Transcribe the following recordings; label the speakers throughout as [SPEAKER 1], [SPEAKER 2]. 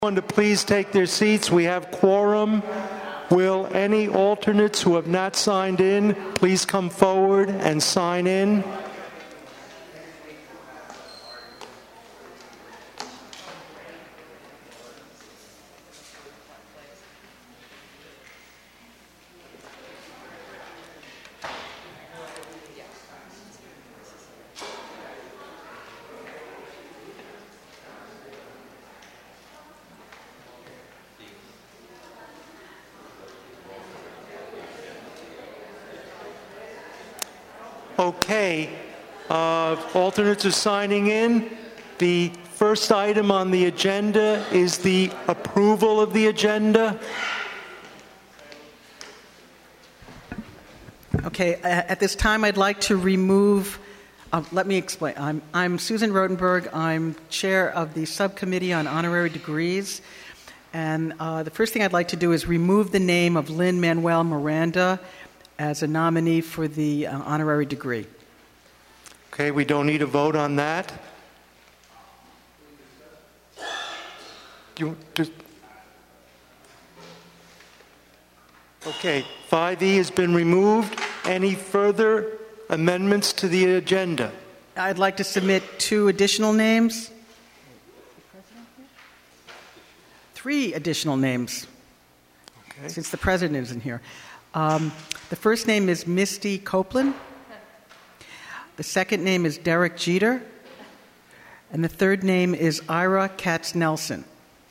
[SPEAKER 1] To please take their seats. We have quorum. Will any alternates who have not signed in please come forward and sign in? Okay, alternates are signing in. The first item on the agenda is the approval of the agenda.
[SPEAKER 2] Okay, at this time I'd like to remove, let me explain. I'm Susan Rodenberg. I'm chair of the subcommittee on honorary degrees. And the first thing I'd like to do is remove the name of Lin-Manuel Miranda as a nominee for the honorary degree.
[SPEAKER 1] Okay, we don't need a vote on that. Okay, 5E has been removed. Any further amendments to the agenda?
[SPEAKER 2] I'd like to submit 2 additional names. 3 additional names, okay, since the president isn't here. The first name is Misty Copeland. The second name is Derek Jeter. And the third name is Ira Katz-Nelson.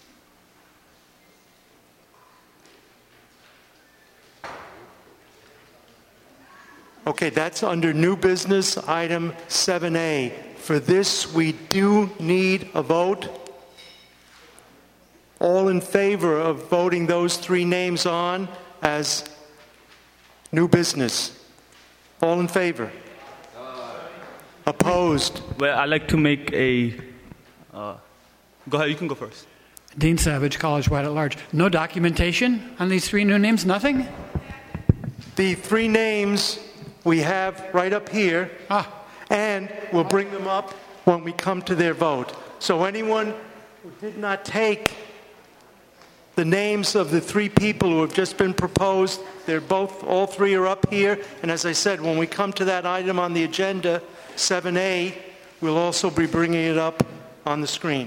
[SPEAKER 1] Okay, that's under new business item 7A. For this, we do need a vote. All in favor of voting those 3 names on as new business? All in favor? Opposed?
[SPEAKER 3] Well, I'd like to make a... go ahead, you can go first.
[SPEAKER 4] Dean Savage, College-wide at large. No documentation on these 3 new names? Nothing?
[SPEAKER 1] The 3 names we have right up here, and we'll bring them up when we come to their vote. So anyone who did not take the names of the 3 people who have just been proposed, all 3 are up here. And as I said, when we come to that item on the agenda, 7A, we'll also be bringing it up on the screen.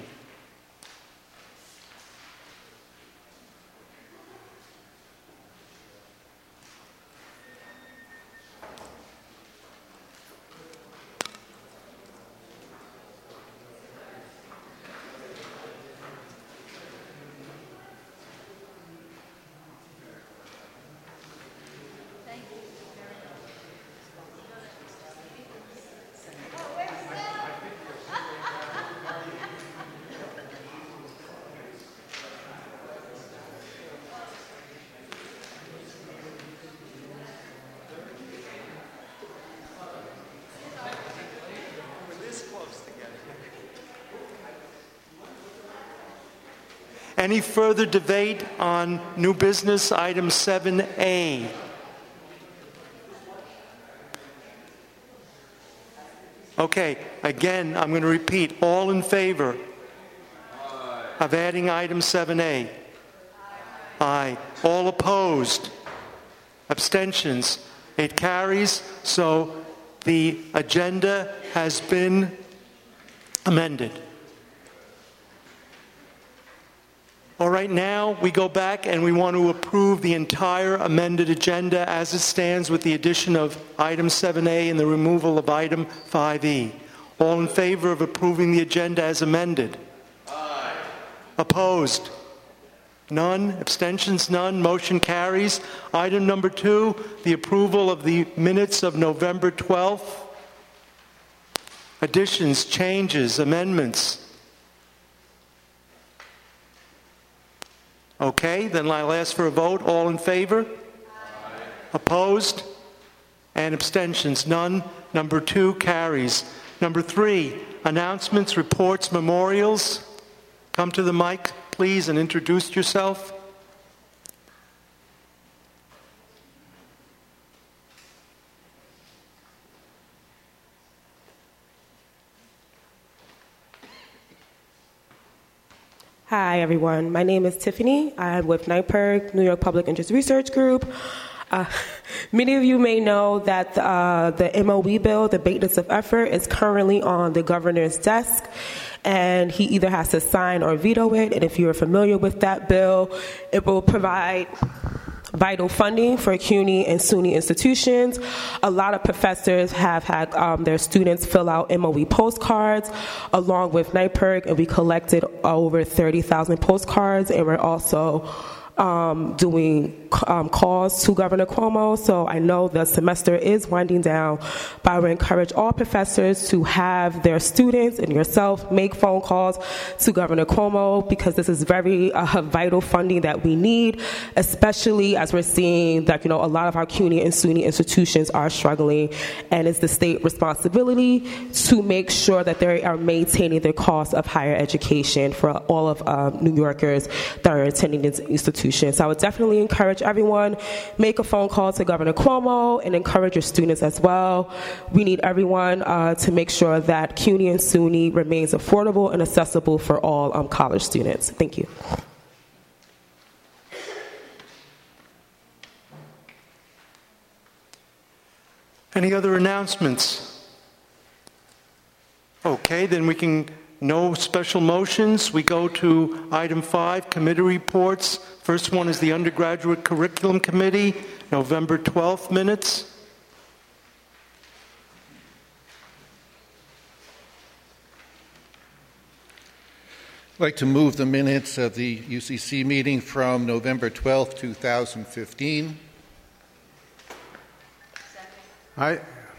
[SPEAKER 1] Any further debate on new business item 7A? Okay, again, I'm going to repeat. All in favor of adding item 7A? Aye. All opposed? Abstentions? It carries, so the agenda has been amended. All right, now we go back and we want to approve the entire amended agenda as it stands with the addition of item 7A and the removal of item 5E. All in favor of approving the agenda as amended? Aye. Opposed? None. Abstentions? None. Motion carries. Item number 2, the approval of the minutes of November 12th. Additions, changes, amendments. Okay, then I'll ask for a vote. All in favor? Aye. Opposed? And abstentions? None. Number 2 carries. Number 3, announcements, reports, memorials. Come to the mic, please, and introduce yourself.
[SPEAKER 5] Hi, Hi, everyone. My name is Tiffany. I'm with NYPIRG, New York Public Interest Research Group. Many of you may know that the MOE bill, the maintenance of effort, is currently on the governor's desk, and he either has to sign or veto it. And if you're familiar with that bill, it will provide vital funding for CUNY and SUNY institutions. A lot of professors have had their students fill out MOE postcards along with NYPIRG, and we collected over 30,000 postcards, and we're also doing calls to Governor Cuomo. So I know the semester is winding down, but I would encourage all professors to have their students and yourself make phone calls to Governor Cuomo, because this is very vital funding that we need, especially as we're seeing that, a lot of our CUNY and SUNY institutions are struggling, and it's the state responsibility to make sure that they are maintaining the cost of higher education for all of New Yorkers that are attending these institutions. So I would definitely encourage everyone, make a phone call to Governor Cuomo and encourage your students as well. We need everyone to make sure that CUNY and SUNY remains affordable and accessible for all college students. Thank you.
[SPEAKER 1] Any other announcements? Okay, then we can, no special motions. We go to item 5, committee reports. First one is the Undergraduate Curriculum Committee, November 12th minutes.
[SPEAKER 6] I'd like to move the minutes of the UCC meeting from November 12th, 2015.
[SPEAKER 7] I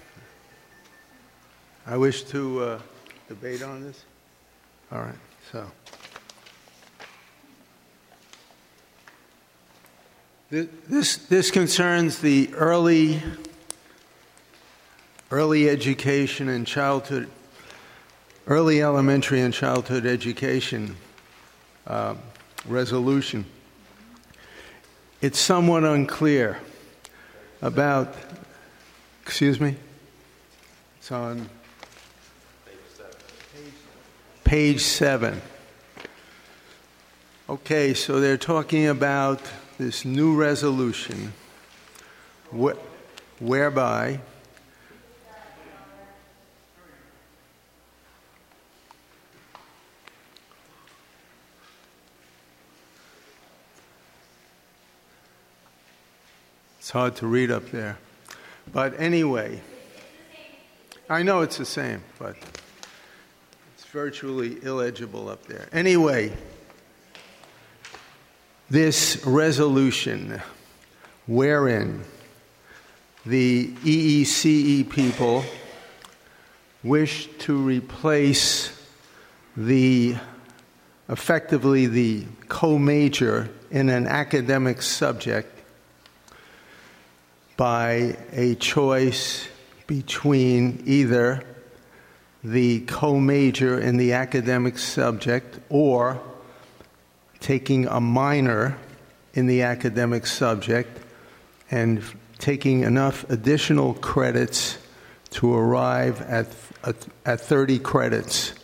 [SPEAKER 7] wish to debate on this. All right, so. This concerns the early education and childhood, early elementary and childhood education resolution. It's somewhat unclear about, excuse me? It's on page 7. Okay, so they're talking about this new resolution whereby it's hard to read up there. But anyway, I know it's the same, but it's virtually illegible up there. Anyway, this resolution wherein the EECE people wish to replace effectively the co-major in an academic subject by a choice between either the co-major in the academic subject or taking a minor in the academic subject and taking enough additional credits to arrive at 30 credits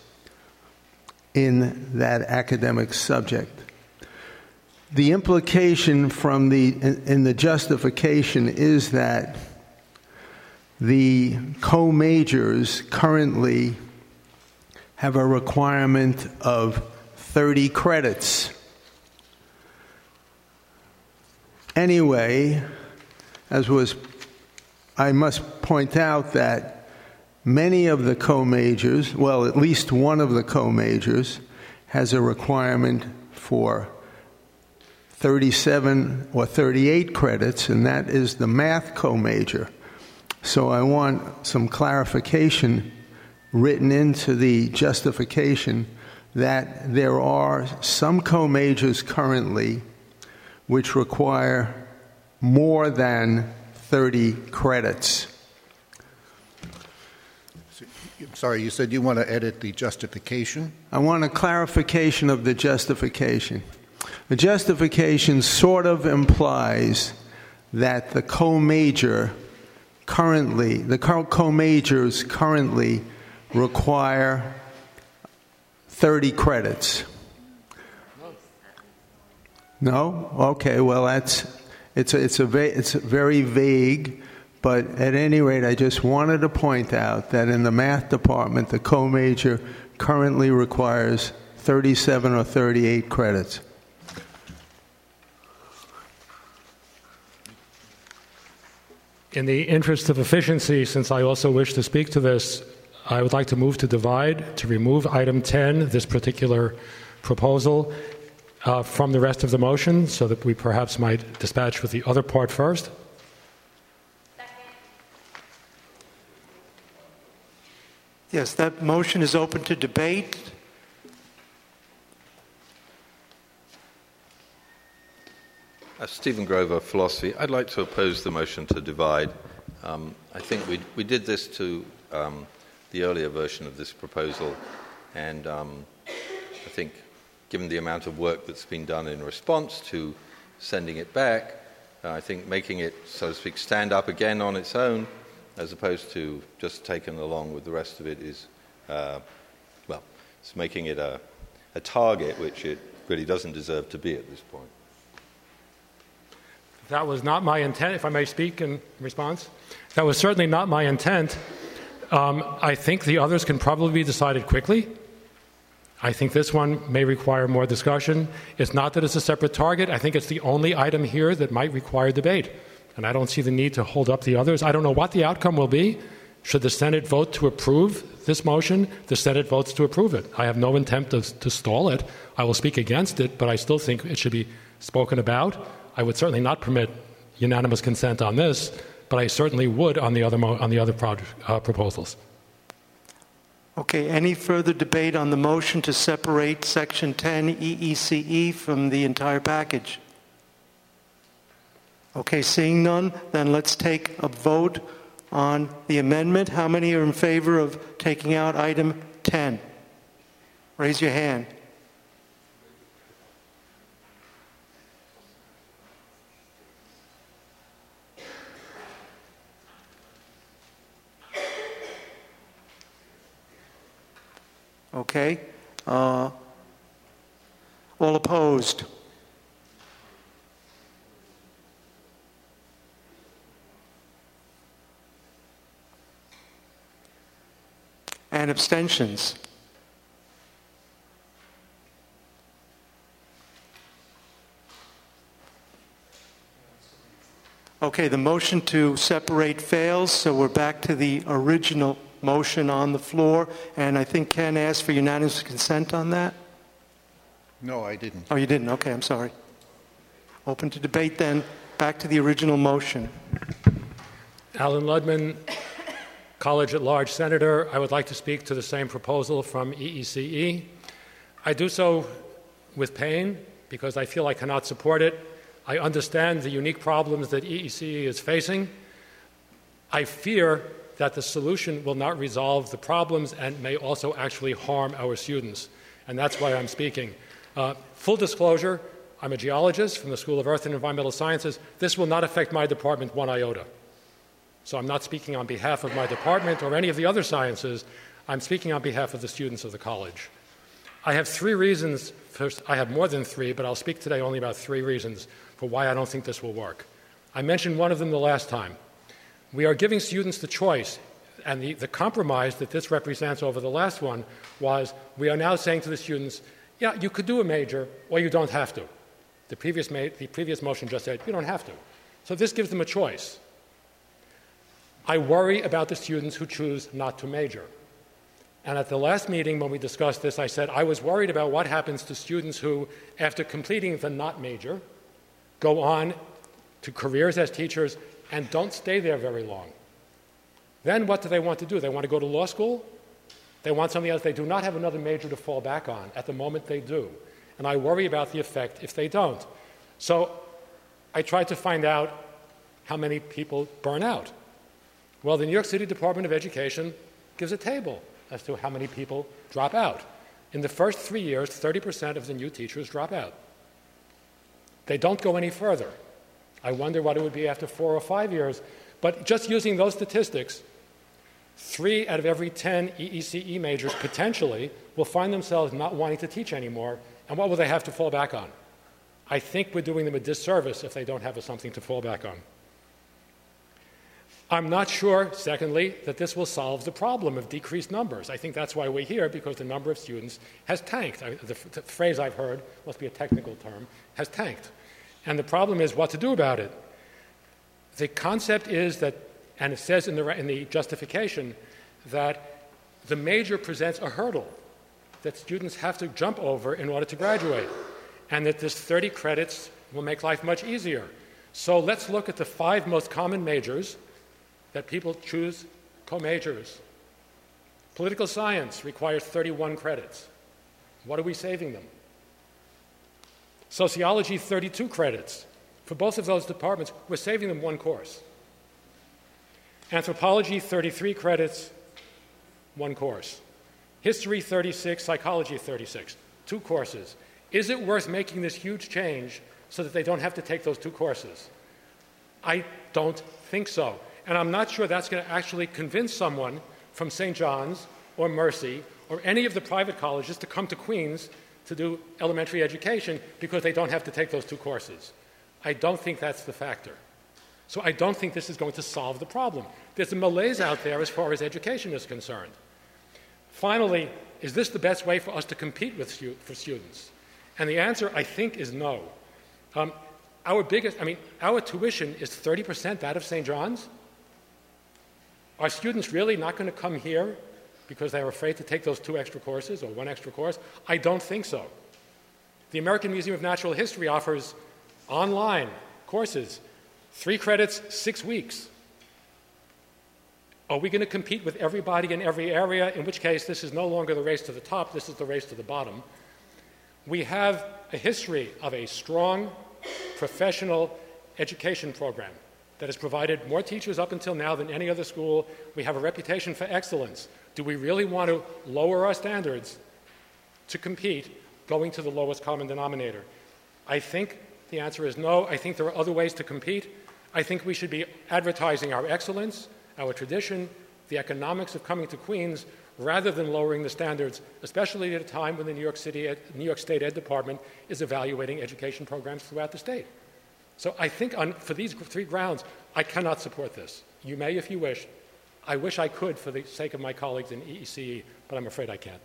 [SPEAKER 7] in that academic subject. The implication in the justification is that the co-majors currently have a requirement of 30 credits. Anyway, I must point out that many of the co-majors, well, at least one of the co-majors, has a requirement for 37 or 38 credits, and that is the math co-major. So I want some clarification written into the justification that there are some co-majors currently which require more than 30 credits.
[SPEAKER 6] Sorry, you said you want to edit the justification?
[SPEAKER 7] I want a clarification of the justification. The justification sort of implies that the co-majors currently require 30 credits. No? Okay, well, it's very vague, but at any rate, I just wanted to point out that in the math department, the co-major currently requires 37 or 38 credits.
[SPEAKER 8] In the interest of efficiency, since I also wish to speak to this, I would like to move to divide, to remove item 10, this particular proposal, from the rest of the motion, so that we perhaps might dispatch with the other part first.
[SPEAKER 1] Yes, that motion is open to debate.
[SPEAKER 9] Stephen Grover, Philosophy. I'd like to oppose the motion to divide. I think we did this to the earlier version of this proposal, and I think given the amount of work that's been done in response to sending it back, I think making it, so to speak, stand up again on its own, as opposed to just taken along with the rest of it, is, it's making it a target which it really doesn't deserve to be at this point.
[SPEAKER 8] That was not my intent, if I may speak in response. That was certainly not my intent. I think the others can probably be decided quickly. I think this one may require more discussion. It's not that it's a separate target. I think it's the only item here that might require debate. And I don't see the need to hold up the others. I don't know what the outcome will be. Should the Senate vote to approve this motion, the Senate votes to approve it. I have no intent to stall it. I will speak against it, but I still think it should be spoken about. I would certainly not permit unanimous consent on this, but I certainly would on the other proposals.
[SPEAKER 1] Okay, any further debate on the motion to separate Section 10 EECE from the entire package? Okay, seeing none, then let's take a vote on the amendment. How many are in favor of taking out item 10? Raise your hand. Okay. All opposed? And abstentions? Okay, the motion to separate fails, so we're back to the original motion on the floor, and I think Ken asked for unanimous consent on that?
[SPEAKER 6] No, I didn't.
[SPEAKER 1] Oh, you didn't? Okay, I'm sorry. Open to debate then. Back to the original motion.
[SPEAKER 8] Alan Ludman, College at Large Senator. I would like to speak to the same proposal from EECE. I do so with pain because I feel I cannot support it. I understand the unique problems that EECE is facing. I fear that the solution will not resolve the problems and may also actually harm our students. And that's why I'm speaking. Full disclosure, I'm a geologist from the School of Earth and Environmental Sciences. This will not affect my department one iota. So I'm not speaking on behalf of my department or any of the other sciences. I'm speaking on behalf of the students of the college. I have 3 reasons. First, I have more than 3, but I'll speak today only about 3 reasons for why I don't think this will work. I mentioned one of them the last time. We are giving students the choice, and the compromise that this represents over the last one was we are now saying to the students, yeah, you could do a major, or you don't have to. The previous motion just said you don't have to. So this gives them a choice. I worry about the students who choose not to major. And at the last meeting when we discussed this, I said I was worried about what happens to students who, after completing the not major, go on to careers as teachers and don't stay there very long. Then what do they want to do? They want to go to law school? They want something else. They do not have another major to fall back on. At the moment they do. And I worry about the effect if they don't. So I tried to find out how many people burn out. Well, the New York City Department of Education gives a table as to how many people drop out. In the first 3 years, 30% of the new teachers drop out. They don't go any further. I wonder what it would be after 4 or 5 years. But just using those statistics, 3 out of every 10 EECE majors potentially will find themselves not wanting to teach anymore. And what will they have to fall back on? I think we're doing them a disservice if they don't have something to fall back on. I'm not sure, secondly, that this will solve the problem of decreased numbers. I think that's why we're here, because the number of students has tanked. The phrase I've heard, must be a technical term, has tanked. And the problem is what to do about it. The concept is that, and it says in the justification, that the major presents a hurdle that students have to jump over in order to graduate, and that this 30 credits will make life much easier. So let's look at the 5 most common majors that people choose co-majors. Political science requires 31 credits. What are we saving them? Sociology, 32 credits. For both of those departments, we're saving them 1 course. Anthropology, 33 credits, 1 course. History, 36, psychology, 36, 2 courses. Is it worth making this huge change so that they don't have to take those 2 courses? I don't think so. And I'm not sure that's going to actually convince someone from St. John's or Mercy or any of the private colleges to come to Queens to do elementary education because they don't have to take those 2 courses. I don't think that's the factor. So I don't think this is going to solve the problem. There's a malaise out there as far as education is concerned. Finally, is this the best way for us to compete for students? And the answer, I think, is no. Our tuition is 30% that of St. John's. Are students really not going to come here because they're afraid to take those 2 extra courses or 1 extra course? I don't think so. The American Museum of Natural History offers online courses, 3 credits, 6 weeks. Are we going to compete with everybody in every area, in which case this is no longer the race to the top, this is the race to the bottom? We have a history of a strong professional education program that has provided more teachers up until now than any other school. We have a reputation for excellence. Do we really want to lower our standards to compete, going to the lowest common denominator? I think the answer is no. I think there are other ways to compete. I think we should be advertising our excellence, our tradition, the economics of coming to Queens, rather than lowering the standards, especially at a time when the New York State Ed Department is evaluating education programs throughout the state. So I think for these 3 grounds, I cannot support this. You may if you wish. I wish I could for the sake of my colleagues in EECE, but I'm afraid I can't.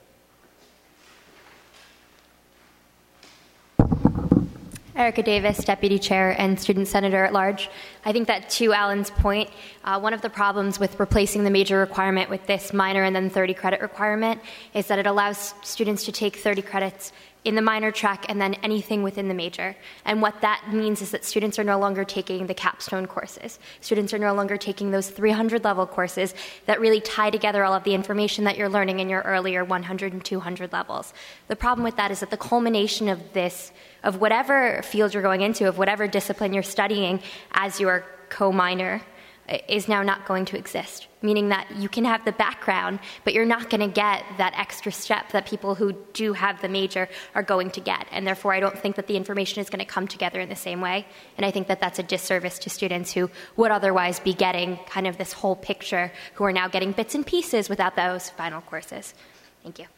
[SPEAKER 10] Erica Davis, Deputy Chair and Student Senator at Large. I think that to Alan's point, one of the problems with replacing the major requirement with this minor and then 30 credit requirement is that it allows students to take 30 credits in the minor track and then anything within the major. And what that means is that students are no longer taking the capstone courses. Students are no longer taking those 300-level courses that really tie together all of the information that you're learning in your earlier 100 and 200 levels. The problem with that is that the culmination of this, of whatever field you're going into, of whatever discipline you're studying as your co-minor, is now not going to exist, meaning that you can have the background, but you're not going to get that extra step that people who do have the major are going to get. And therefore, I don't think that the information is going to come together in the same way. And I think that that's a disservice to students who would otherwise be getting kind of this whole picture, who are now getting bits and pieces without those final courses. Thank you.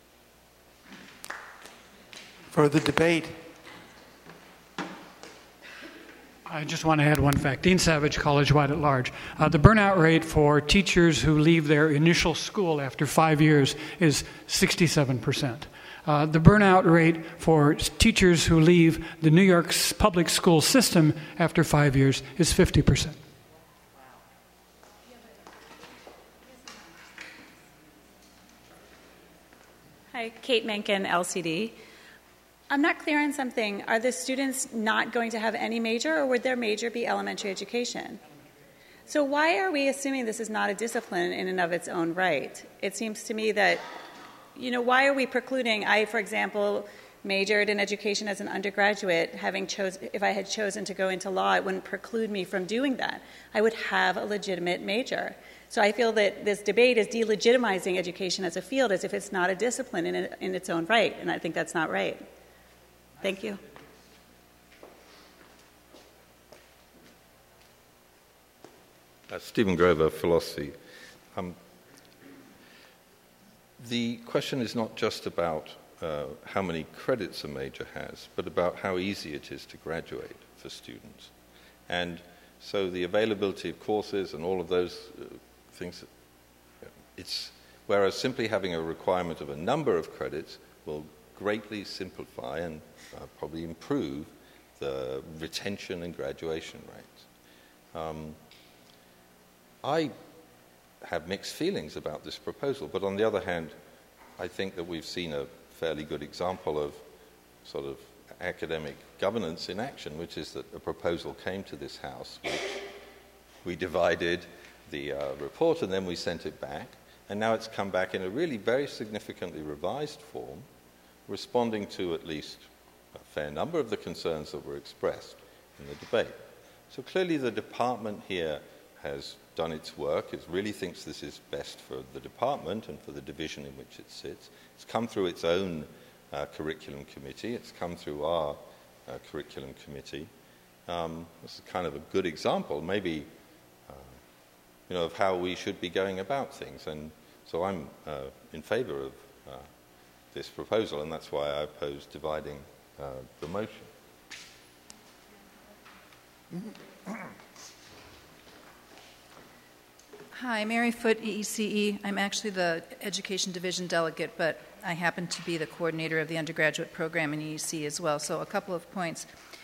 [SPEAKER 1] Further debate?
[SPEAKER 4] I just want to add one fact. Dean Savage, college-wide at large. The burnout rate for teachers who leave their initial school after 5 years is 67%. The burnout rate for teachers who leave the New York public school system after 5 years is 50%.
[SPEAKER 11] Hi, Kate Mencken, LCD. I'm not clear on something. Are the students not going to have any major, or would their major be elementary education? So why are we assuming this is not a discipline in and of its own right? It seems to me that, why are we precluding? I, for example, majored in education as an undergraduate. If I had chosen to go into law, it wouldn't preclude me from doing that. I would have a legitimate major. So I feel that this debate is delegitimizing education as a field as if it's not a discipline in its own right, and I think that's not right. Thank you.
[SPEAKER 9] Stephen Grover, philosophy. The question is not just about how many credits a major has, but about how easy it is to graduate for students. And so the availability of courses and all of those things, whereas simply having a requirement of a number of credits will greatly simplify and probably improve the retention and graduation rates. I have mixed feelings about this proposal, but on the other hand, I think that we've seen a fairly good example of sort of academic governance in action, which is that a proposal came to this House, which we divided the report and then we sent it back, and now it's come back in a really very significantly revised form, responding to at least a fair number of the concerns that were expressed in the debate. So clearly the department here has done its work. It really thinks this is best for the department and for the division in which it sits. It's come through its own curriculum committee. It's come through our curriculum committee. This is kind of a good example, maybe, of how we should be going about things. And so I'm in favor of this proposal, and that's why I oppose dividing the motion.
[SPEAKER 12] Hi, Mary Foote, EECE. I'm actually the Education Division delegate, but I happen to be the coordinator of the undergraduate program in EEC as well. So a couple of points.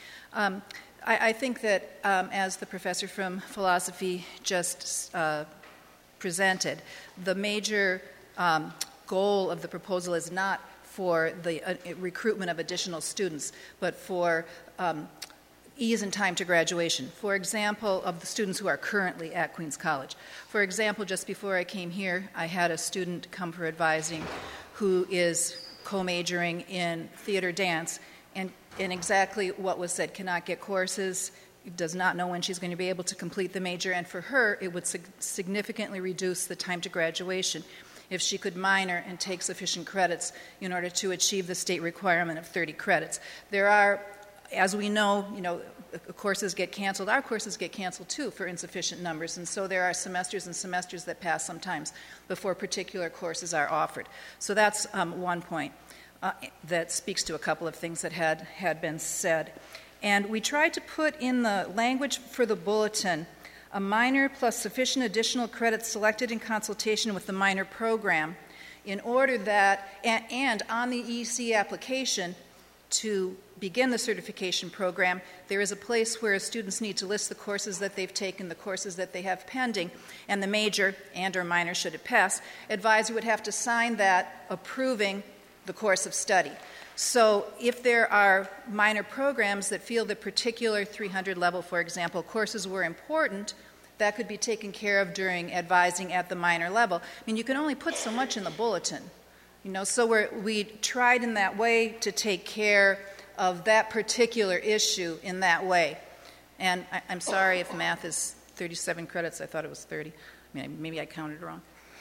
[SPEAKER 12] I think that as the professor from philosophy just presented, the major goal of the proposal is not for the recruitment of additional students, but for ease and time to graduation. For example, of the students who are currently at Queens College. For example, just before I came here, I had a student come for advising who is co-majoring in theater dance, and exactly what was said, cannot get courses, does not know when she's going to be able to complete the major, and for her, it would significantly reduce the time to graduation if she could minor and take sufficient credits in order to achieve the state requirement of 30 credits. There are, as we know, courses get canceled. Our courses get canceled too for insufficient numbers, and so there are semesters and semesters that pass sometimes before particular courses are offered. So that's one point that speaks to a couple of things that had been said. And we tried to put in the language for the bulletin a minor plus sufficient additional credits selected in consultation with the minor program in order that, and on the EC application to begin the certification program, there is a place where students need to list the courses that they've taken, the courses that they have pending, and the major and or minor, should it pass, advisor would have to sign that approving the course of study. So if there are minor programs that feel the particular 300 level, for example, courses were important, that could be taken care of during advising at the minor level. I mean, you can only put so much in the bulletin. So we tried in that way to take care of that particular issue in that way. And I'm sorry if math is 37 credits. I thought it was 30. I mean, maybe I counted wrong.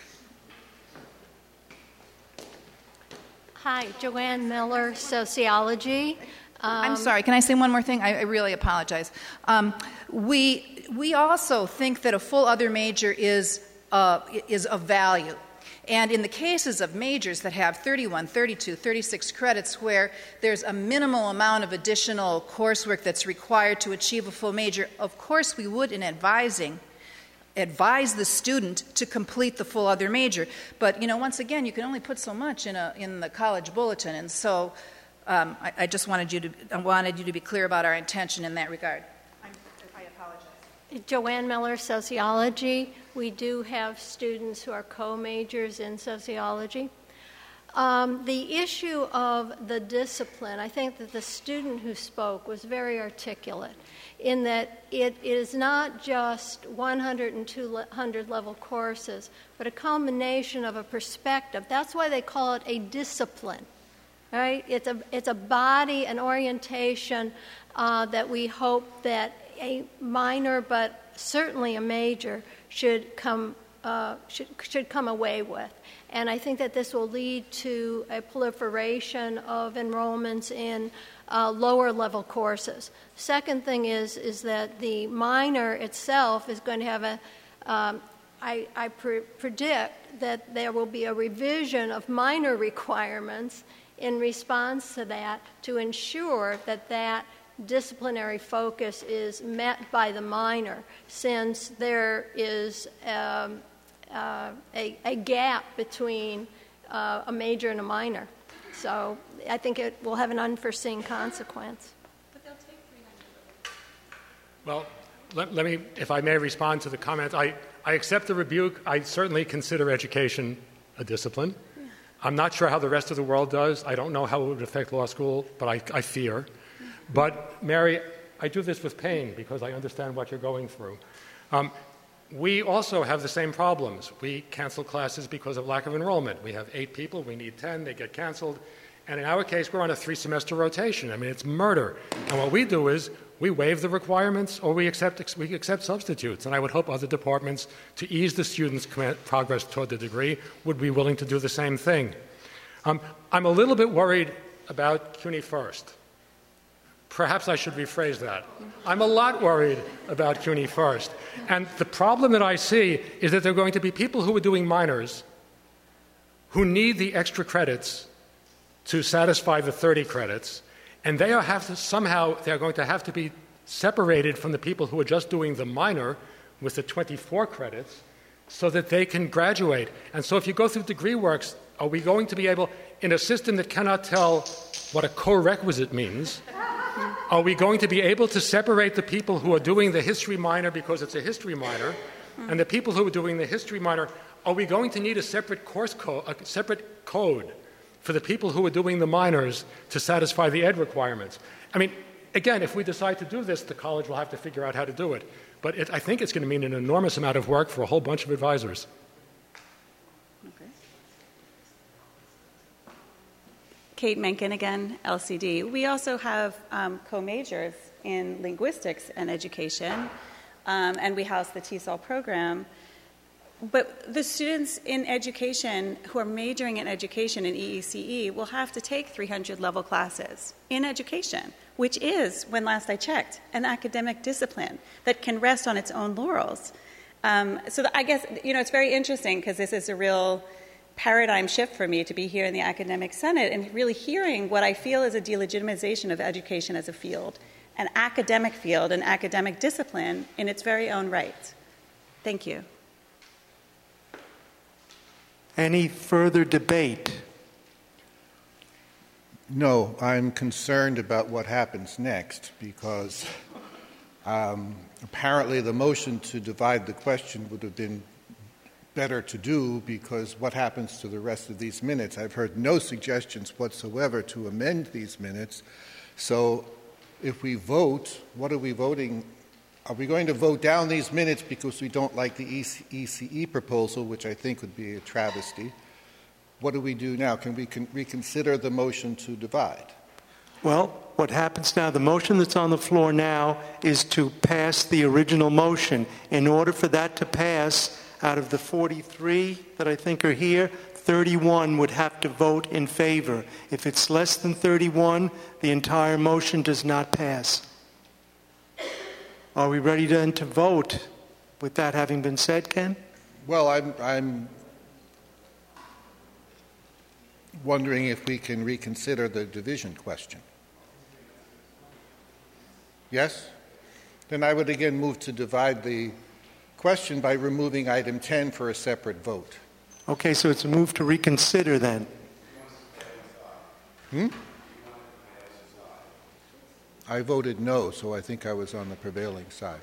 [SPEAKER 13] Hi, Joanne Miller, Sociology.
[SPEAKER 12] I'm sorry, can I say one more thing? I really apologize. We also think that a full other major is of value. And in the cases of majors that have 31, 32, 36 credits where there's a minimal amount of additional coursework that's required to achieve a full major, of course we would, in advising, advise the student to complete the full other major. But, once again, you can only put so much in the college bulletin. And so I just wanted you to be clear about our intention in that regard. I apologize.
[SPEAKER 13] Joanne Miller, Sociology. We do have students who are co-majors in sociology. The issue of the discipline, I think that the student who spoke was very articulate in that it is not just 100 and 200 level courses, but a combination of a perspective. That's why they call it a discipline, right? It's a body, an orientation that we hope that a minor, but certainly a major, should come away with. And I think that this will lead to a proliferation of enrollments in lower level courses. Second thing is that the minor itself is going to have predict that there will be a revision of minor requirements in response to that to ensure that that disciplinary focus is met by the minor, since there is a gap between a major and a minor. So I think it will have an unforeseen consequence.
[SPEAKER 11] But they'll take 300.
[SPEAKER 8] Well, let me, if I may respond to the comment. I accept the rebuke. I certainly consider education a discipline. Yeah. I'm not sure how the rest of the world does. I don't know how it would affect law school, but I fear. But, Mary, I do this with pain because I understand what you're going through. We also have the same problems. We cancel classes because of lack of enrollment. We have 8 people, we need 10, they get canceled. And in our case, we're on a 3-semester rotation. I mean, it's murder. And what we do is we waive the requirements or we accept substitutes. And I would hope other departments, to ease the students' progress toward the degree, would be willing to do the same thing. I'm a little bit worried about CUNY First. Perhaps I should rephrase that. I'm a lot worried about CUNY First. And the problem that I see is that there are going to be people who are doing minors who need the extra credits to satisfy the 30 credits, and they're going to have to be separated from the people who are just doing the minor with the 24 credits so that they can graduate. And so if you go through degree works, are we going to be able, in a system that cannot tell what a co-requisite means, are we going to be able to separate the people who are doing the history minor because it's a history minor, and the people who are doing the history minor, are we going to need a separate separate code for the people who are doing the minors to satisfy the ed requirements? I mean, again, if we decide to do this, the college will have to figure out how to do it. But I think it's going to mean an enormous amount of work for a whole bunch of advisors.
[SPEAKER 11] Kate Mencken again, LCD. We also have co-majors in linguistics and education, and we house the TESOL program. But the students in education who are majoring in education in EECE will have to take 300 level classes in education, which is, when last I checked, an academic discipline that can rest on its own laurels. So I guess, it's very interesting because this is a real paradigm shift for me to be here in the academic senate and really hearing what I feel is a delegitimization of education as a field, an academic field, an academic discipline in its very own right. Thank you.
[SPEAKER 1] Any further debate?
[SPEAKER 6] No, I'm concerned about what happens next because apparently the motion to divide the question would have been better to do because what happens to the rest of these minutes? I've heard no suggestions whatsoever to amend these minutes. So if we vote, what are we voting? Are we going to vote down these minutes because we don't like the ECE proposal, which I think would be a travesty? What do we do now? Can we reconsider the motion to divide?
[SPEAKER 1] Well, what happens now, the motion that's on the floor now is to pass the original motion. In order for that to pass, out of the 43 that I think are here, 31 would have to vote in favor. If it's less than 31, the entire motion does not pass. Are we ready then to vote with that having been said, Ken?
[SPEAKER 6] Well, I'm wondering if we can reconsider the division question. Yes? Then I would again move to divide the question by removing item 10 for a separate vote.
[SPEAKER 1] Okay, so it's a move to reconsider then.
[SPEAKER 6] I voted no, so I think I was on the prevailing side.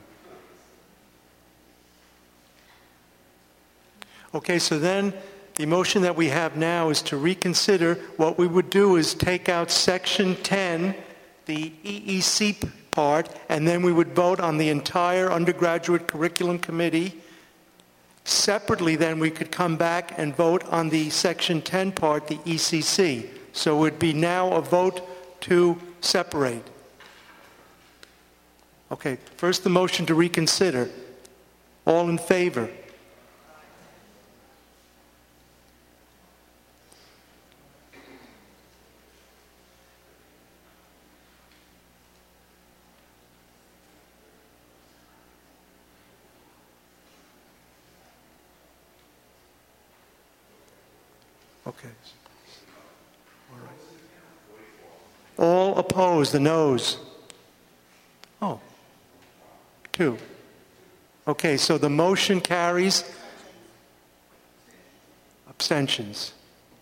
[SPEAKER 1] Okay, so then the motion that we have now is to reconsider. What we would do is take out section 10, the EEC part, and then we would vote on the entire undergraduate curriculum committee. Separately, then we could come back and vote on the section 10 part, the ECC. So it would be now a vote to separate. Okay, first the motion to reconsider. All in favor? Okay. All right. All opposed, the noes. Oh, 2. Okay, so the motion carries. Abstentions.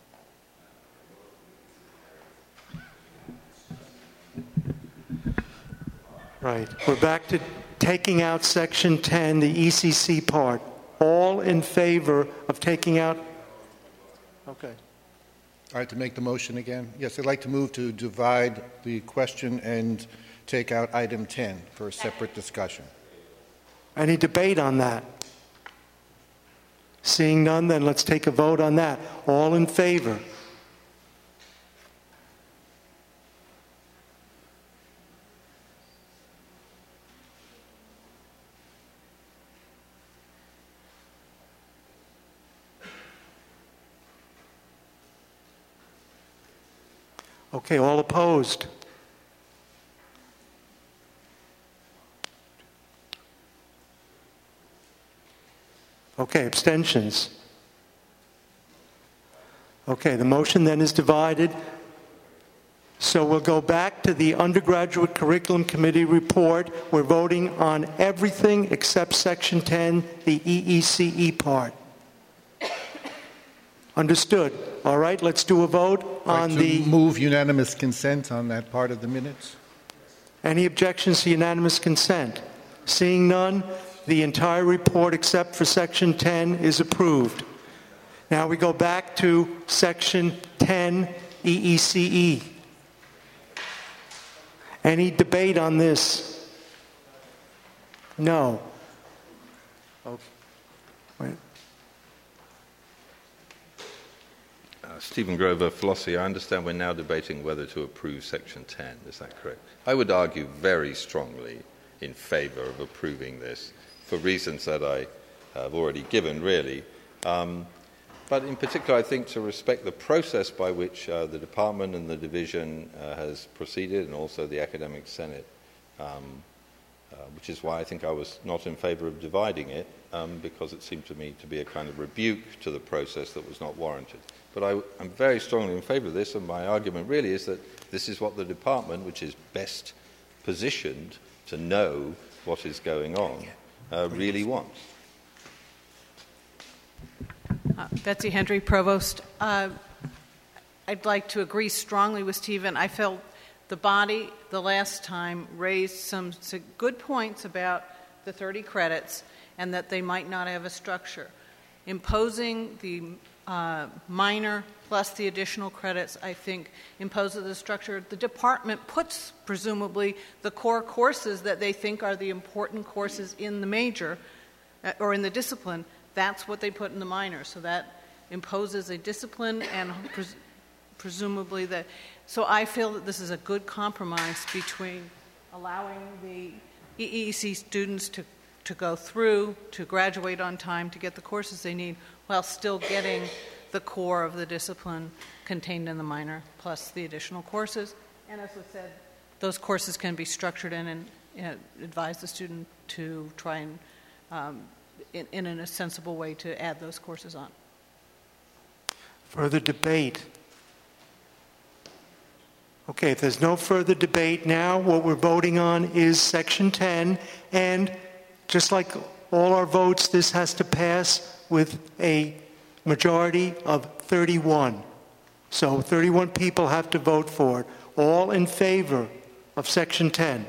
[SPEAKER 1] Right. We're back to taking out Section 10, the ECC part. All in favor of taking out? Okay.
[SPEAKER 6] All right, to make the motion again? Yes, I'd like to move to divide the question and take out item 10 for a separate discussion.
[SPEAKER 1] Any debate on that? Seeing none, then let's take a vote on that. All in favor? Okay, all opposed? Okay, abstentions. Okay, the motion then is divided. So we'll go back to the Undergraduate Curriculum Committee report. We're voting on everything except Section 10, the EECE part. Understood. All right, let's do a vote on the...
[SPEAKER 6] Move unanimous consent on that part of the minutes.
[SPEAKER 1] Any objections to unanimous consent? Seeing none, the entire report except for Section 10 is approved. Now we go back to Section 10, EECE. Any debate on this? No. Okay. Wait.
[SPEAKER 9] Stephen Grover, Flossie, I understand we're now debating whether to approve Section 10. Is that correct? I would argue very strongly in favor of approving this for reasons that I have already given, really. But in particular, I think to respect the process by which the department and the division has proceeded, and also the Academic Senate, which is why I think I was not in favor of dividing it, because it seemed to me to be a kind of rebuke to the process that was not warranted. But I'm very strongly in favor of this, and my argument really is that this is what the department, which is best positioned to know what is going on, really wants.
[SPEAKER 2] Betsy Hendry, Provost. I'd like to agree strongly with Stephen. I felt the body the last time raised some good points about the 30 credits and that they might not have a structure. Imposing the minor plus the additional credits, I think, imposes a structure. The department puts, presumably, the core courses that they think are the important courses in the major or in the discipline. That's what they put in the minor. So that imposes a discipline and presumably that. So I feel that this is a good compromise between allowing the EEC students to go through, to graduate on time, to get the courses they need, while still getting the core of the discipline contained in the minor, plus the additional courses. And as was said, those courses can be structured in and advise the student to try and, in a sensible way, to add those courses on.
[SPEAKER 1] Further debate? Okay, if there's no further debate, now what we're voting on is Section 10, and just like all our votes, this has to pass with a majority of 31. So 31 people have to vote for it. All in favor of Section 10.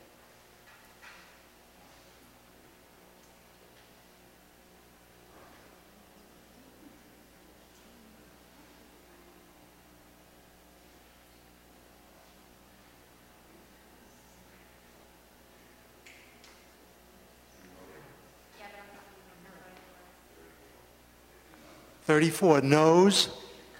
[SPEAKER 1] $34 noes.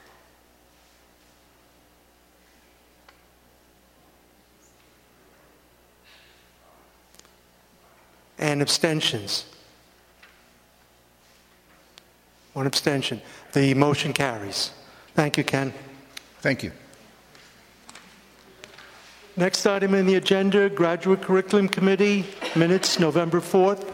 [SPEAKER 1] And abstentions. 1 abstention. The motion carries. Thank you, Ken.
[SPEAKER 6] Thank you.
[SPEAKER 1] Next item in the agenda, Graduate Curriculum Committee, minutes November 4th.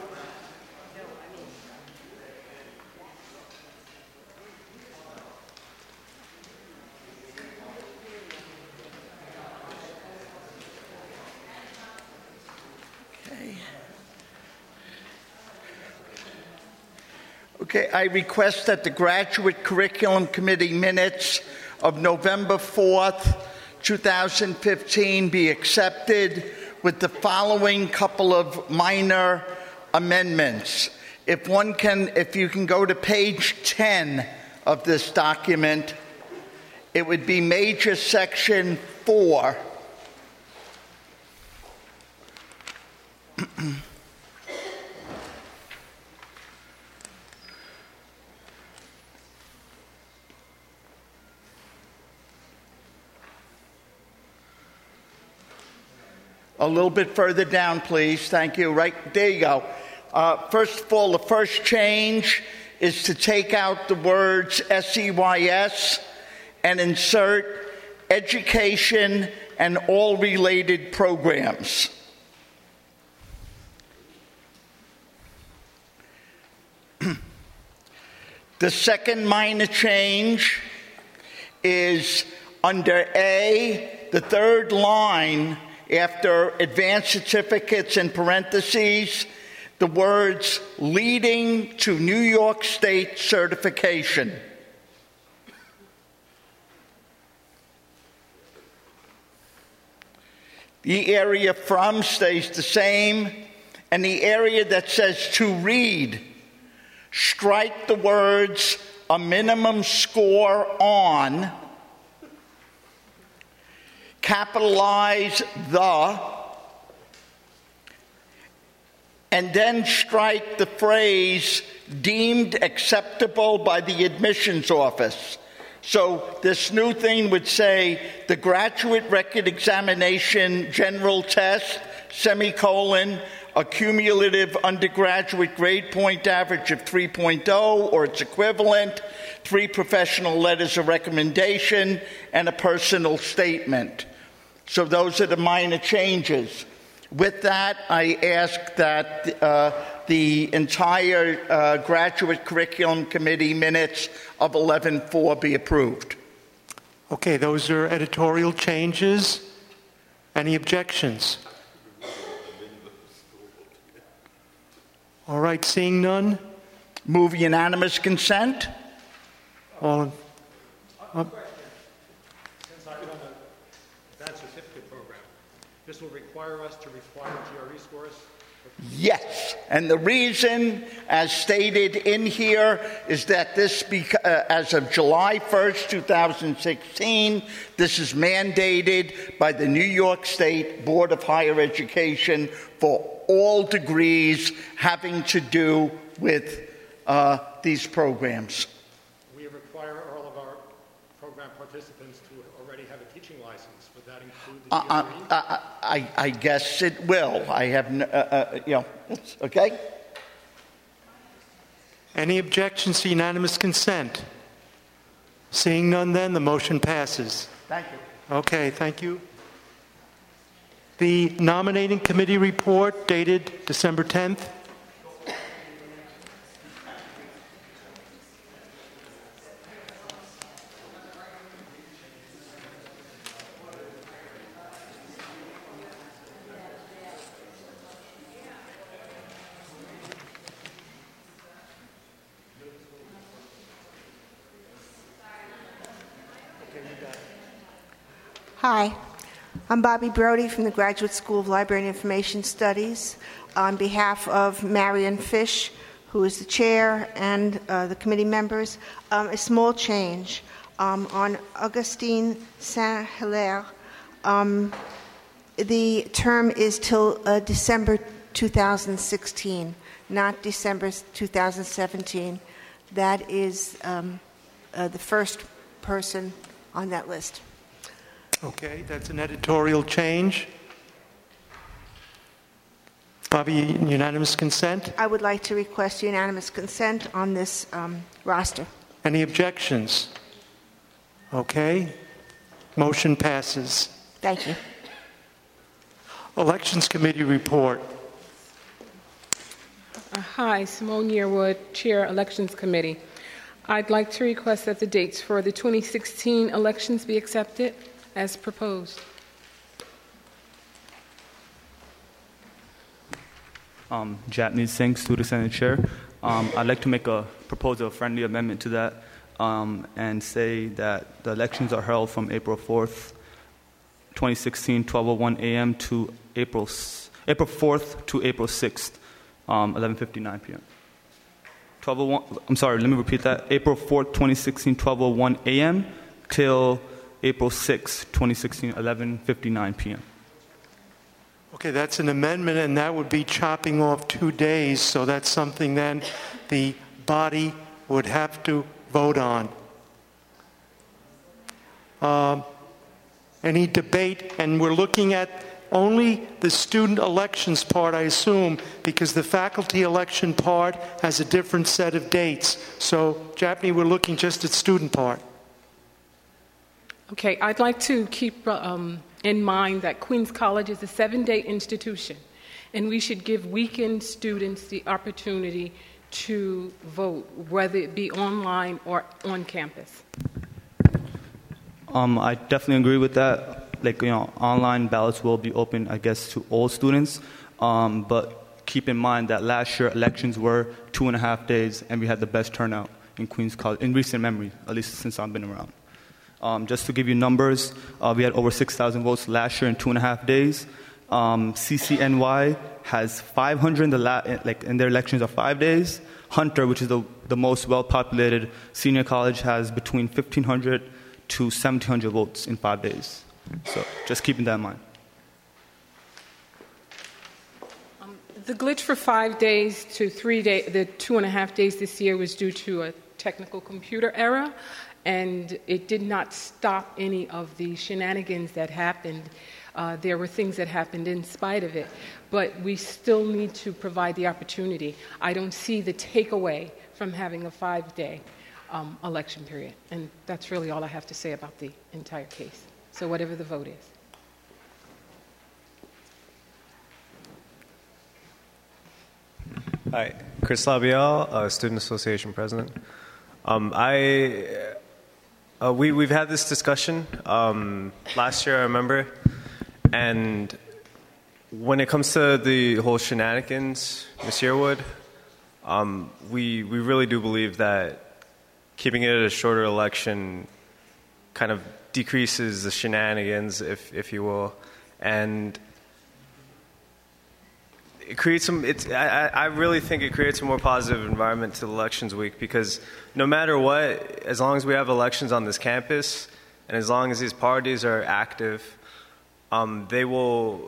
[SPEAKER 14] Okay, I request that the Graduate Curriculum Committee minutes of November 4th, 2015 be accepted with the following couple of minor amendments. If you can go to page 10 of this document, it would be major section 4. A little bit further down, please. Thank you. Right there you go. First of all, the first change is to take out the words SEYS and insert education and all related programs. The second minor change is under A, the third line after advanced certificates in parentheses, the words leading to New York State certification. The area from stays the same, and the area that says to read, strike the words a minimum score on, capitalize the, and then strike the phrase deemed acceptable by the admissions office. So this new thing would say the graduate record examination general test, semicolon, a cumulative undergraduate grade point average of 3.0 or its equivalent, 3 professional letters of recommendation, and a personal statement. So those are the minor changes. With that, I ask that the entire Graduate Curriculum Committee minutes of 11-4 be approved.
[SPEAKER 1] Okay, those are editorial changes. Any objections? All right, seeing none.
[SPEAKER 14] Move unanimous consent.
[SPEAKER 1] All.
[SPEAKER 8] This will require us to require GRE scores?
[SPEAKER 14] Yes, and the reason, as stated in here, is that this, as of July 1st, 2016, this is mandated by the New York State Board of Higher Education for all degrees having to do with these programs.
[SPEAKER 8] We require all of our program participants to already have a teaching license. Would that include the GRE?
[SPEAKER 14] I guess it will. I have, okay?
[SPEAKER 1] Any objections to unanimous consent? Seeing none, then the motion passes.
[SPEAKER 14] Thank you.
[SPEAKER 1] Okay, thank you. The nominating committee report dated December 10th.
[SPEAKER 15] Hi, I'm Bobby Brody from the Graduate School of Library and Information Studies. On behalf of Marion Fish, who is the chair, and the committee members, a small change. On Augustine Saint-Hilaire, the term is till December 2016, not December 2017. That is the first person on that list.
[SPEAKER 1] Okay, that's an editorial change. Bobby, unanimous consent?
[SPEAKER 15] I would like to request unanimous consent on this roster.
[SPEAKER 1] Any objections? Okay, motion passes.
[SPEAKER 15] Thank you.
[SPEAKER 1] Elections Committee report.
[SPEAKER 16] Hi, Simone Yearwood, Chair, Elections Committee. I'd like to request that the dates for the 2016 elections be accepted as proposed.
[SPEAKER 3] Japneet Singh, Student Senate Chair. I'd like to make a proposal, a friendly amendment to that, and say that the elections are held from April 4th, 2016, 12:01 a.m. to April 4th to April 6th, 11:59 p.m. 12:01. I'm sorry. Let me repeat that. April 4th, 2016, 12:01 a.m. till April 6th, 2016, 11:59 p.m.
[SPEAKER 1] Okay, that's an amendment, and that would be chopping off 2 days, so that's something then the body would have to vote on. Any debate? And we're looking at only the student elections part, I assume, because the faculty election part has a different set of dates. So, Japneet, we're looking just at student part.
[SPEAKER 16] Okay, I'd like to keep in mind that Queens College is a 7-day institution, and we should give weekend students the opportunity to vote, whether it be online or on campus.
[SPEAKER 3] I definitely agree with that. Online ballots will be open, I guess, to all students. But keep in mind that last year elections were 2.5 days, and we had the best turnout in Queens College in recent memory, at least since I've been around. Just to give you numbers, we had over 6,000 votes last year in 2.5 days. CCNY has 500 in their elections are 5 days. Hunter, which is the most well-populated senior college, has between 1,500 to 1,700 votes in 5 days. So just keeping that in mind.
[SPEAKER 16] The glitch for 5 days to 3 days, the 2.5 days this year was due to a technical computer error, and it did not stop any of the shenanigans that happened. There were things that happened in spite of it, but we still need to provide the opportunity. I don't see the takeaway from having a 5-day election period, and that's really all I have to say about the entire case. So whatever the vote is.
[SPEAKER 17] Hi, Chris Labiel, Student Association President. We've had this discussion last year, I remember, and when it comes to the whole shenanigans, Ms. Yearwood, we really do believe that keeping it a shorter election kind of decreases the shenanigans, if you will, and it creates some. I really think it creates a more positive environment to elections week, because no matter what, as long as we have elections on this campus, and as long as these parties are active, they will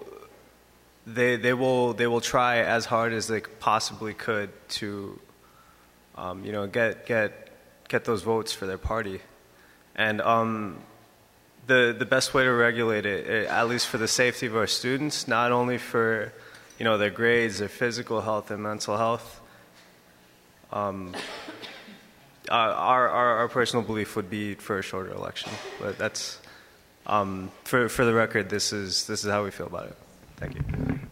[SPEAKER 17] try as hard as they possibly could to, get those votes for their party, and the best way to regulate it, at least for the safety of our students, not only for their grades, their physical health and mental health. Our personal belief would be for a shorter election, but that's for the record. This is how we feel about it. Thank you.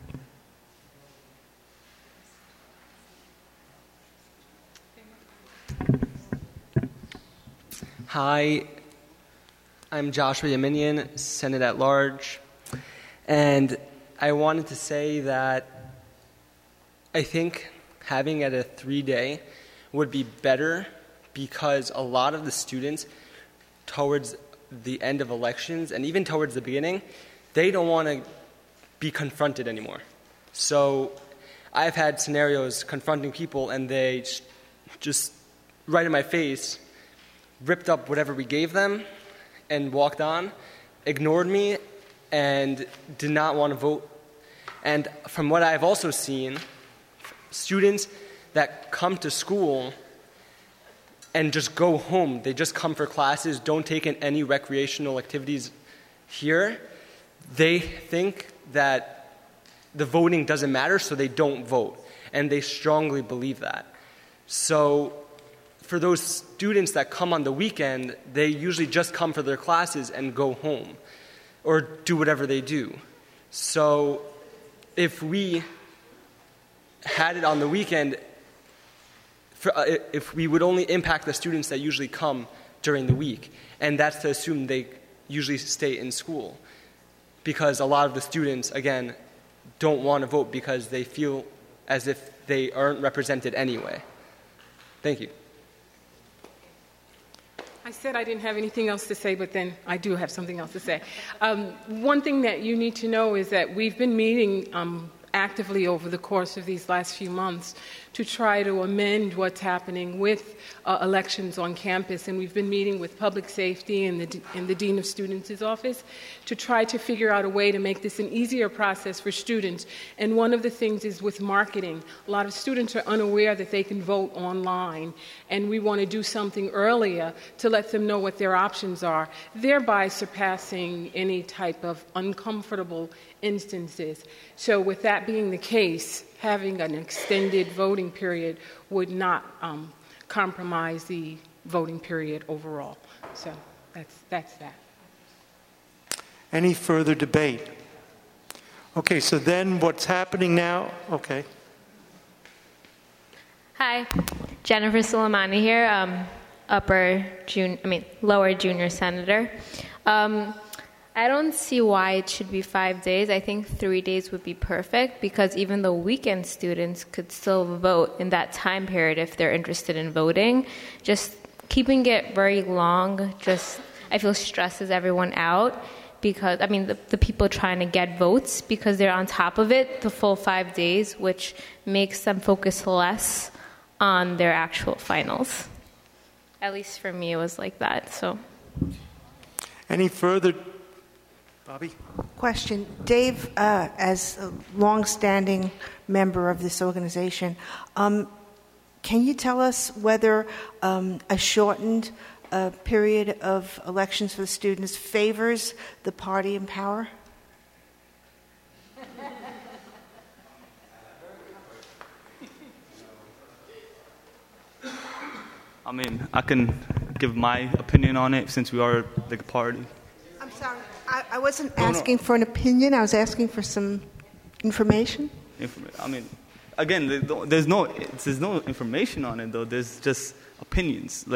[SPEAKER 18] Hi, I'm Joshua Yaminian, Senate at Large, and I wanted to say that I think having it a 3-day would be better, because a lot of the students towards the end of elections and even towards the beginning, they don't want to be confronted anymore. So I've had scenarios confronting people, and they just right in my face ripped up whatever we gave them and walked on, ignored me, and did not want to vote. And from what I've also seen, students that come to school and just go home, they just come for classes, don't take in any recreational activities here, they think that the voting doesn't matter, so they don't vote. And they strongly believe that. So for those students that come on the weekend, they usually just come for their classes and go home or do whatever they do. So if we had it on the weekend, if we would only impact the students that usually come during the week, and that's to assume they usually stay in school, because a lot of the students, again, don't want to vote because they feel as if they aren't represented anyway. Thank you.
[SPEAKER 16] I said I didn't have anything else to say, but then I do have something else to say. One thing that you need to know is that we've been meeting actively over the course of these last few months to try to amend what's happening with elections on campus. And we've been meeting with public safety and the Dean of Students' office to try to figure out a way to make this an easier process for students. And one of the things is with marketing. A lot of students are unaware that they can vote online, and we want to do something earlier to let them know what their options are, thereby surpassing any type of uncomfortable instances. So with that being the case, having an extended voting period would not compromise the voting period overall. So that's that.
[SPEAKER 1] Any further debate? Okay, so then what's happening now? Okay.
[SPEAKER 19] Hi, Jennifer Soleimani here, lower junior senator. I don't see why it should be 5 days. I think 3 days would be perfect because even the weekend students could still vote in that time period if they're interested in voting. Just keeping it very long, I feel stresses everyone out because, the people trying to get votes because they're on top of it the full 5 days, which makes them focus less on their actual finals. At least for me, it was like that, so.
[SPEAKER 1] Any further? Bobby?
[SPEAKER 15] Question. Dave, as a longstanding member of this organization, can you tell us whether a shortened period of elections for the students favors the party in power?
[SPEAKER 3] I can give my opinion on it since we are the party.
[SPEAKER 15] I'm sorry. I wasn't asking for an opinion. I was asking for some information.
[SPEAKER 3] Again, there's no information on it though. There's just opinions.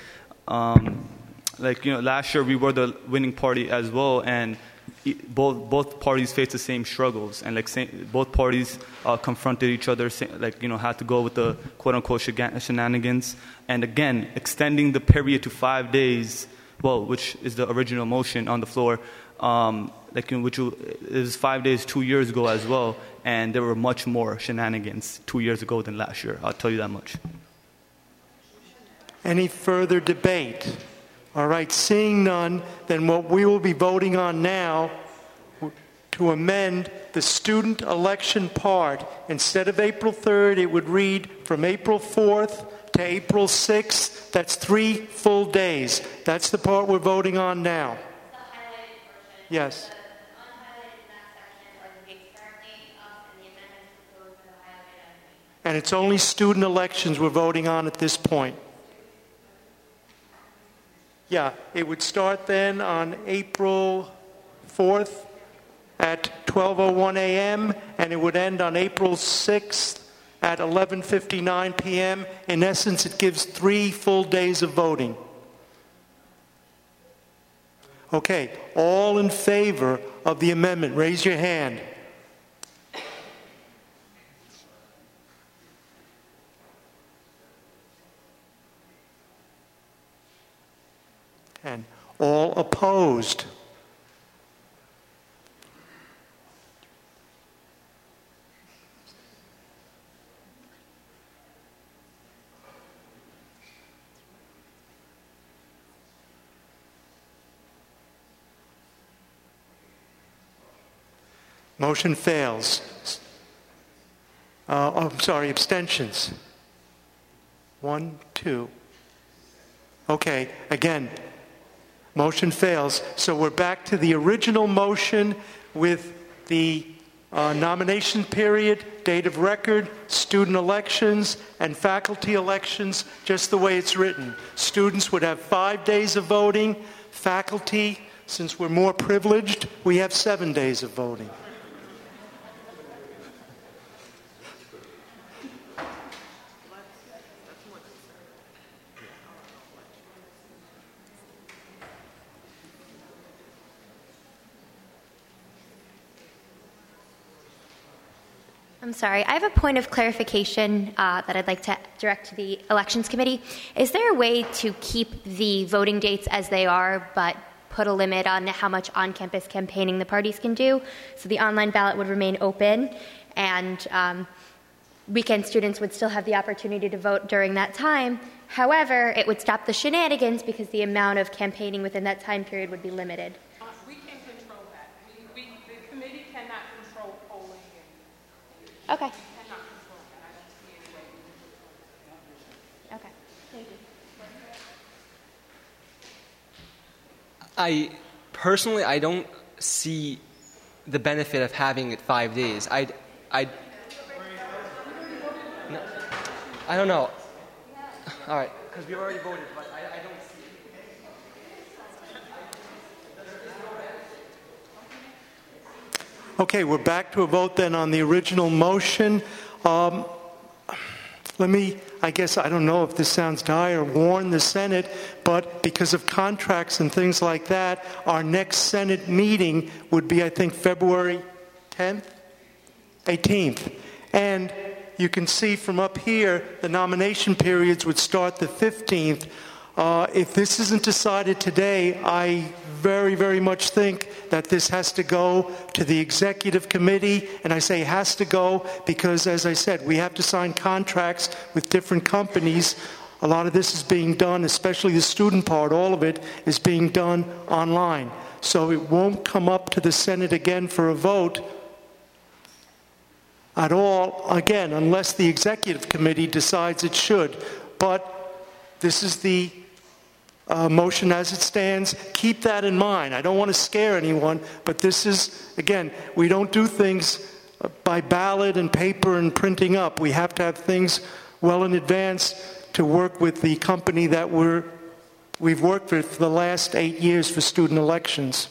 [SPEAKER 3] Last year we were the winning party as well, and both parties faced the same struggles, and both parties confronted each other. Had to go with the quote unquote shenanigans, and again extending the period to 5 days. Which is the original motion on the floor. Which is 5 days 2 years ago as well, and there were much more shenanigans 2 years ago than last year. I'll tell you that much.
[SPEAKER 1] Any further debate? All right, seeing none, then what we will be voting on now to amend the student election part. Instead of April 3rd, it would read from April 4th to April 6th. That's 3 full days. That's the part we're voting on now. Yes. And it's only student elections we're voting on at this point. Yeah, it would start then on April 4th at 12:01 a.m. and it would end on April 6th at 11:59 p.m. In essence, it gives 3 full days of voting. Okay, all in favor of the amendment, raise your hand. And all opposed. Motion fails. Abstentions. 1, 2. Okay, again, motion fails. So we're back to the original motion with the nomination period, date of record, student elections, and faculty elections, just the way it's written. Students would have 5 days of voting. Faculty, since we're more privileged, we have 7 days of voting.
[SPEAKER 10] I'm sorry. I have a point of clarification that I'd like to direct to the Elections Committee. Is there a way to keep the voting dates as they are, but put a limit on how much on-campus campaigning the parties can do? So the online ballot would remain open, and weekend students would still have the opportunity to vote during that time. However, it would stop the shenanigans because the amount of campaigning within that time period would be limited.
[SPEAKER 16] We can control that. The committee cannot control polling.
[SPEAKER 10] Okay.
[SPEAKER 16] We cannot control that. I don't see any way we can control that.
[SPEAKER 10] Okay. Thank you.
[SPEAKER 18] I don't see the benefit of having it 5 days. I don't know. All right, because we already voted, but I don't see it.
[SPEAKER 1] Okay, we're back to a vote then on the original motion. Let me, I guess, I don't know if this sounds dire, warn the Senate, but because of contracts and things like that, our next Senate meeting would be, I think, February 10th? 18th. And you can see from up here, the nomination periods would start the 15th. If this isn't decided today, I very, very much think that this has to go to the executive committee. And I say has to go because, as I said, we have to sign contracts with different companies. A lot of this is being done, especially the student part, all of it is being done online. So it won't come up to the Senate again for a vote at all, again, unless the executive committee decides it should. But this is the motion as it stands. Keep that in mind. I don't want to scare anyone, but this is, again, we don't do things by ballot and paper and printing up. We have to have things well in advance to work with the company that we've worked with for the last 8 years for student elections.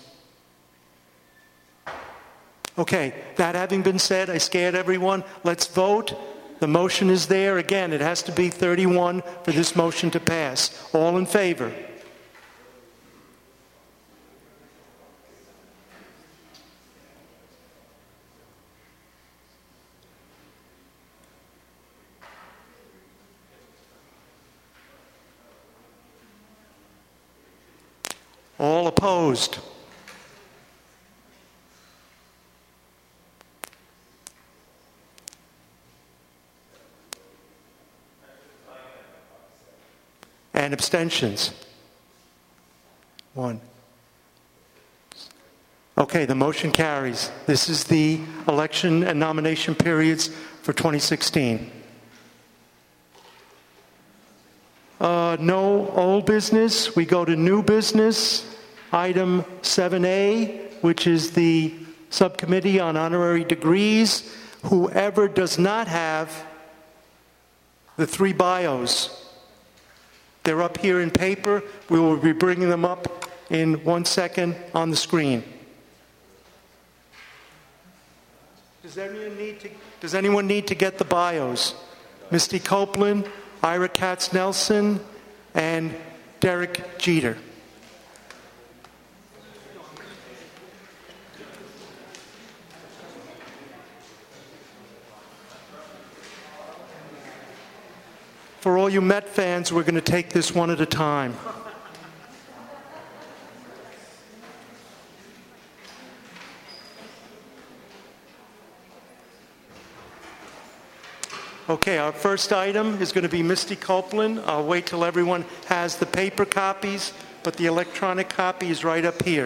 [SPEAKER 1] Okay, that having been said, I scared everyone. Let's vote. The motion is there. Again, it has to be 31 for this motion to pass. All in favor? All opposed? And abstentions? 1. Okay, the motion carries. This is the election and nomination periods for 2016. No old business. We go to new business. Item 7A, which is the subcommittee on honorary degrees. Whoever does not have the 3 bios, they're up here in paper. We will be bringing them up in 1 second on the screen. Does anyone need to get the bios? Misty Copeland, Ira Katz-Nelson, and Derek Jeter. For all you Met fans, we're going to take this one at a time. Okay, our first item is going to be Misty Copeland. I'll wait till everyone has the paper copies, but the electronic copy is right up here.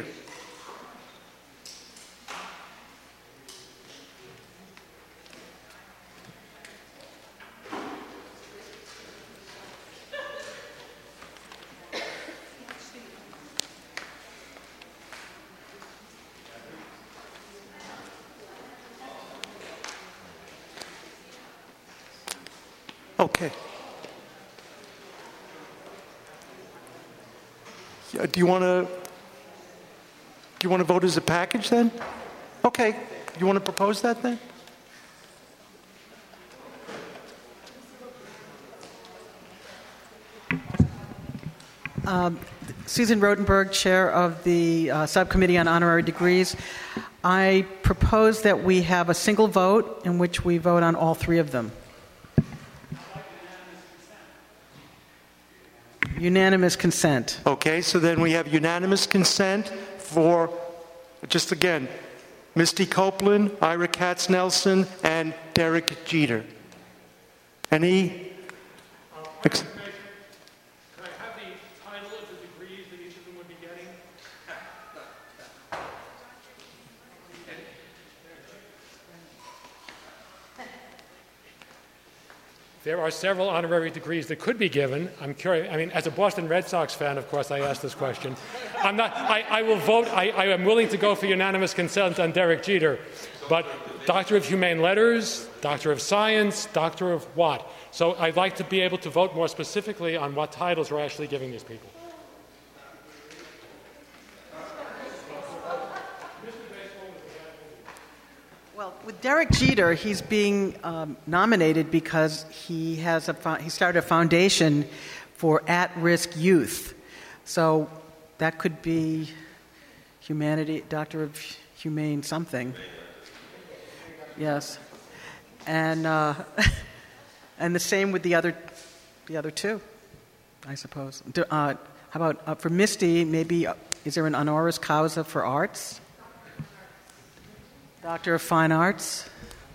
[SPEAKER 1] Okay. Do you want to vote as a package then? Okay. You want to propose that then?
[SPEAKER 2] Susan Rotenberg, Chair of the Subcommittee on Honorary Degrees. I propose that we have a single vote in which we vote on all three of them. Unanimous consent.
[SPEAKER 1] Okay, so then we have unanimous consent for, just again, Misty Copeland, Ira Katz-Nelson, and Derek Jeter. Any?
[SPEAKER 8] There are several honorary degrees that could be given. I'm curious. I mean, as a Boston Red Sox fan, of course, I asked this question. I will vote. I am willing to go for unanimous consent on Derek Jeter, but Doctor of Humane Letters, Doctor of Science, Doctor of what? So I'd like to be able to vote more specifically on what titles we're actually giving these people.
[SPEAKER 2] Well, with Derek Jeter, he's being nominated because he started a foundation for at-risk youth. So that could be humanity, Doctor of Humane something. Yes, and and the same with the other two, I suppose. How about for Misty? Maybe is there an honoris causa for arts? Doctor of Fine Arts.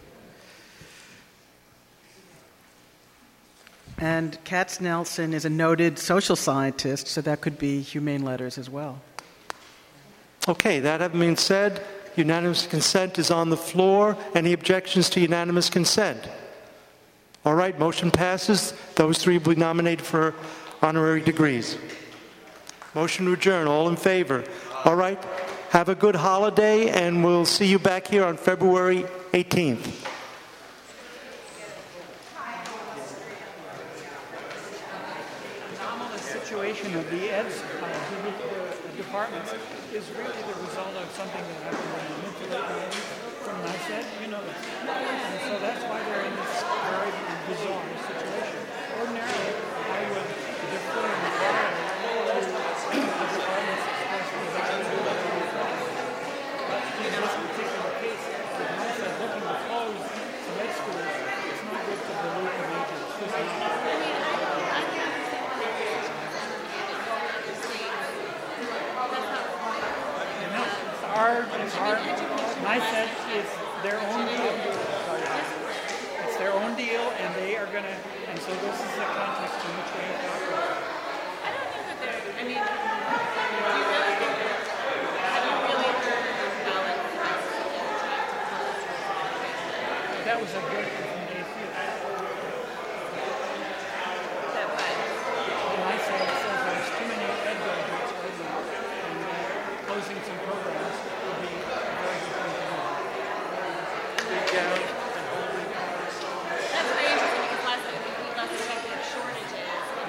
[SPEAKER 2] And Katz-Nelson is a noted social scientist, so that could be Humane Letters as well.
[SPEAKER 1] Okay, that having been said, unanimous consent is on the floor. Any objections to unanimous consent? All right, motion passes. Those three will be nominated for honorary degrees. Motion to adjourn. All in favor? All right. Have a good holiday, and we'll see you back here on February 18th.
[SPEAKER 20] The anomalous situation of the ed departments is really the result of something that happened in from NICED, you know this. And so that's why they're in this very bizarre situation. Ordinarily, I would defer and require the departments expressly evaluate. But in this particular case, with NICED looking to close some ed schools, it's not good to dilute the majors. It's not. Our NICED is their own deal. It's their own deal, and they are going to, and so this is the context in which they have to operate.
[SPEAKER 21] I don't think that they're, I mean, have you really heard valid
[SPEAKER 20] That was a good from day two.
[SPEAKER 21] That what?
[SPEAKER 20] NICED says there's too many ed graduates and closing some programs would be a very good thing to do.